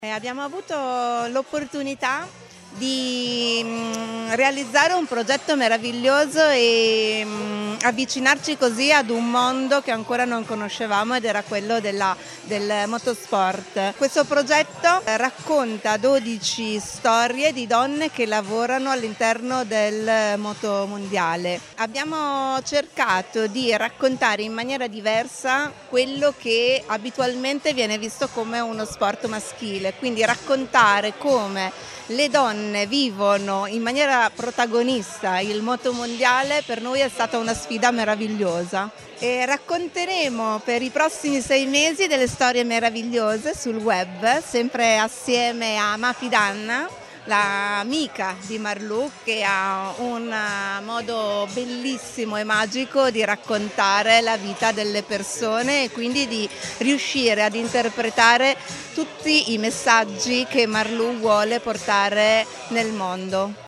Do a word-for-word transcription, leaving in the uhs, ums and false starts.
Eh, abbiamo avuto l'opportunità di mm, realizzare un progetto meraviglioso e mm, avvicinarci così ad un mondo che ancora non conoscevamo ed era quello della- del motorsport. Questo progetto eh, racconta dodici storie di donne che lavorano all'interno del moto mondiale. Abbiamo cercato di raccontare in maniera diversa quello che abitualmente viene visto come uno sport maschile, quindi raccontare come le donne vivono in maniera protagonista il moto mondiale per noi è stata una sfida meravigliosa. E racconteremo per i prossimi sei mesi delle storie meravigliose sul web, sempre assieme a Mapi Danna, l'amica di Marlù, che ha un eh, modo bellissimo e magico di raccontare la vita delle persone e quindi di riuscire ad interpretare tutti i messaggi che Marlù vuole portare nel mondo.